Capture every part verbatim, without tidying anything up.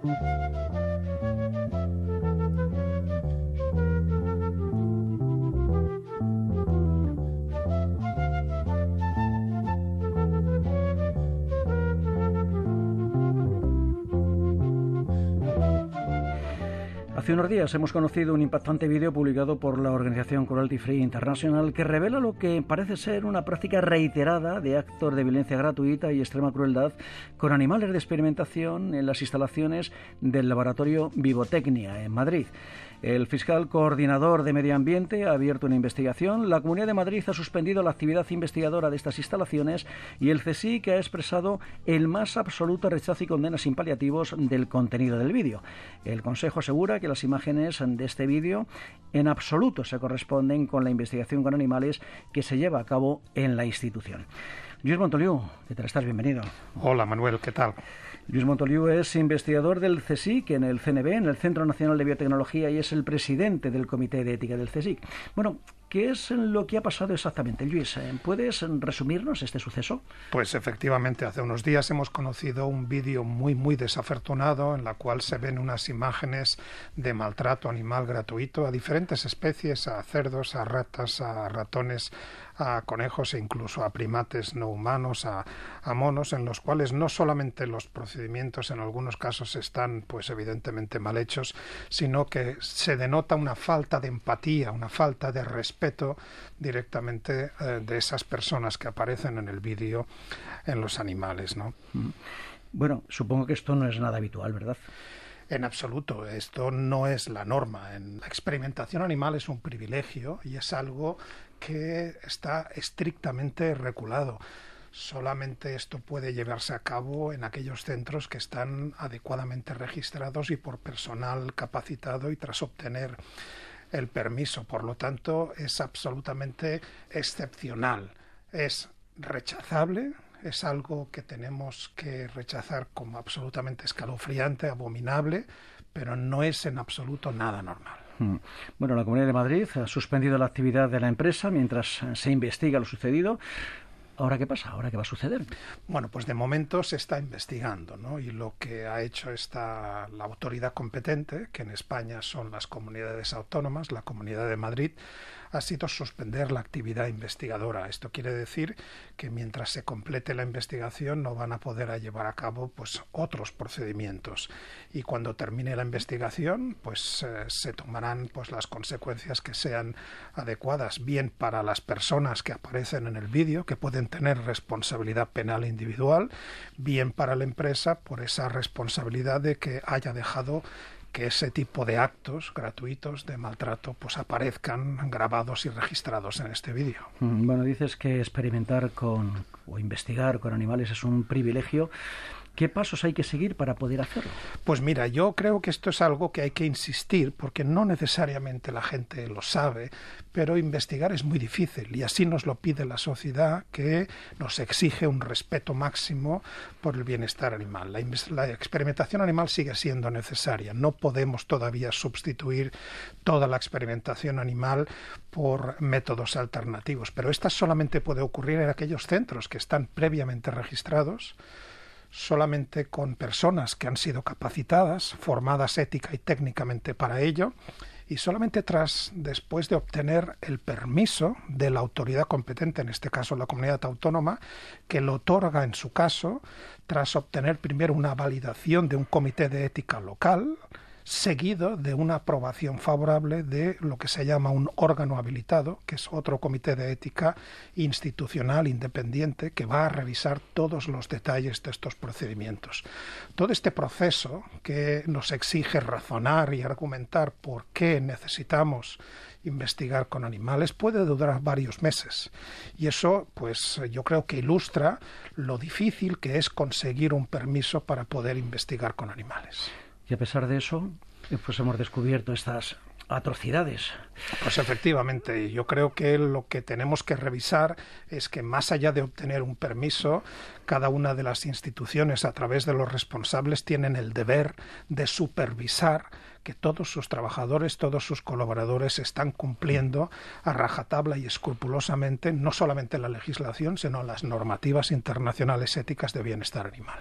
Hace unos días hemos conocido un impactante vídeo publicado por la organización Cruelty Free International que revela lo que parece ser una práctica reiterada de actos de violencia gratuita y extrema crueldad con animales de experimentación en las instalaciones del laboratorio Vivotecnia en Madrid. El fiscal coordinador de Medio Ambiente ha abierto una investigación, la Comunidad de Madrid ha suspendido la actividad investigadora de estas instalaciones y el CSIC ha expresado el más absoluto rechazo y condena sin paliativos del contenido del vídeo. El Consejo asegura que las imágenes de este vídeo en absoluto se corresponden con la investigación con animales que se lleva a cabo en la institución. Lluís Montoliu, ¿qué tal estás? Bienvenido. Hola Manuel, ¿qué tal? Lluís Montoliu es investigador del CSIC en el C N B, en el Centro Nacional de Biotecnología, y es el presidente del Comité de Ética del CSIC. Bueno, ¿qué es lo que ha pasado exactamente, Lluís? ¿Puedes resumirnos este suceso? Pues efectivamente, hace unos días hemos conocido un vídeo muy, muy desafortunado en la cual se ven unas imágenes de maltrato animal gratuito a diferentes especies, a cerdos, a ratas, a ratones, a conejos e incluso a primates no humanos, a, a monos, en los cuales no solamente los procedimientos en algunos casos están pues evidentemente mal hechos, sino que se denota una falta de empatía, una falta de respeto directamente eh, de esas personas que aparecen en el vídeo en los animales, ¿no? Bueno, supongo que esto no es nada habitual, ¿verdad? En absoluto, esto no es la norma. En la experimentación animal es un privilegio y es algo que está estrictamente regulado. Solamente esto puede llevarse a cabo en aquellos centros que están adecuadamente registrados y por personal capacitado y tras obtener el permiso. Por lo tanto, es absolutamente excepcional. Es rechazable. Es algo que tenemos que rechazar como absolutamente escalofriante, abominable, pero no es en absoluto nada normal. Bueno, la Comunidad de Madrid ha suspendido la actividad de la empresa mientras se investiga lo sucedido. ¿Ahora qué pasa? ¿Ahora qué va a suceder? Bueno, pues de momento se está investigando, ¿no? Y lo que ha hecho esta, la autoridad competente, que en España son las comunidades autónomas, la Comunidad de Madrid, ha sido suspender la actividad investigadora. Esto quiere decir que mientras se complete la investigación no van a poder llevar a cabo pues otros procedimientos. Y cuando termine la investigación, pues eh, se tomarán pues las consecuencias que sean adecuadas, bien para las personas que aparecen en el vídeo, que pueden tener responsabilidad penal individual, bien para la empresa por esa responsabilidad de que haya dejado que ese tipo de actos gratuitos de maltrato pues aparezcan grabados y registrados en este vídeo. Bueno, dices que experimentar con o investigar con animales es un privilegio. ¿Qué pasos hay que seguir para poder hacerlo? Pues mira, yo creo que esto es algo que hay que insistir, porque no necesariamente la gente lo sabe, pero investigar es muy difícil y así nos lo pide la sociedad, que nos exige un respeto máximo por el bienestar animal. La, la experimentación animal sigue siendo necesaria. No podemos todavía sustituir toda la experimentación animal por métodos alternativos, pero esta solamente puede ocurrir en aquellos centros que están previamente registrados, solamente con personas que han sido capacitadas, formadas ética y técnicamente para ello, y solamente tras, después de obtener el permiso de la autoridad competente, en este caso la comunidad autónoma, que lo otorga en su caso, tras obtener primero una validación de un comité de ética local, seguido de una aprobación favorable de lo que se llama un órgano habilitado, que es otro comité de ética institucional independiente que va a revisar todos los detalles de estos procedimientos. Todo este proceso que nos exige razonar y argumentar por qué necesitamos investigar con animales puede durar varios meses, y eso pues yo creo que ilustra lo difícil que es conseguir un permiso para poder investigar con animales. Y a pesar de eso, pues hemos descubierto estas atrocidades. Pues efectivamente, yo creo que lo que tenemos que revisar es que más allá de obtener un permiso, cada una de las instituciones a través de los responsables tienen el deber de supervisar que todos sus trabajadores, todos sus colaboradores están cumpliendo a rajatabla y escrupulosamente no solamente la legislación, sino las normativas internacionales éticas de bienestar animal.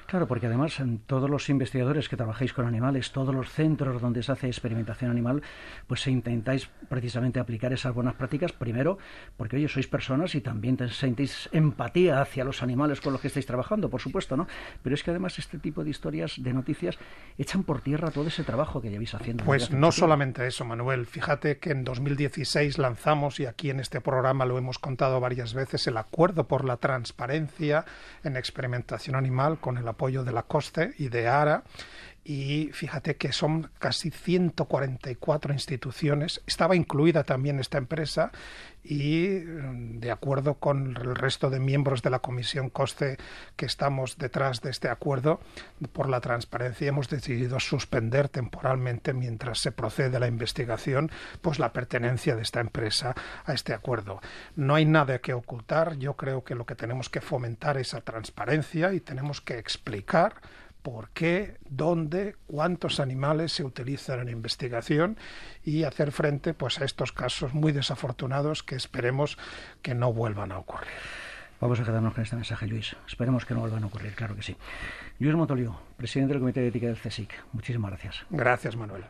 Claro, porque además en todos los investigadores que trabajáis con animales, todos los centros donde se hace experimentación animal, pues se intentáis precisamente aplicar esas buenas prácticas, primero porque, oye, sois personas y también sentís empatía hacia los animales con los que estáis trabajando, por supuesto, ¿no? Pero es que además este tipo de historias, de noticias, echan por tierra todo ese trabajo que lleváis haciendo. Pues no solamente eso, Manuel. Fíjate que en dos mil dieciséis lanzamos, y aquí en este programa lo hemos contado varias veces, el Acuerdo por la Transparencia en Experimentación Animal con el apoyo de la COSTE y de ARA. Y fíjate que son casi ciento cuarenta y cuatro instituciones. Estaba incluida también esta empresa y, de acuerdo con el resto de miembros de la Comisión COSTE que estamos detrás de este acuerdo por la transparencia, hemos decidido suspender temporalmente, mientras se procede la investigación, pues la pertenencia de esta empresa a este acuerdo. No hay nada que ocultar. Yo creo que lo que tenemos que fomentar es esa transparencia y tenemos que explicar por qué, dónde, cuántos animales se utilizan en investigación y hacer frente pues a estos casos muy desafortunados que esperemos que no vuelvan a ocurrir. Vamos a quedarnos con este mensaje, Lluís. Esperemos que no vuelvan a ocurrir, claro que sí. Lluís Montoliu, presidente del Comité de Ética del CSIC. Muchísimas gracias. Gracias, Manuel.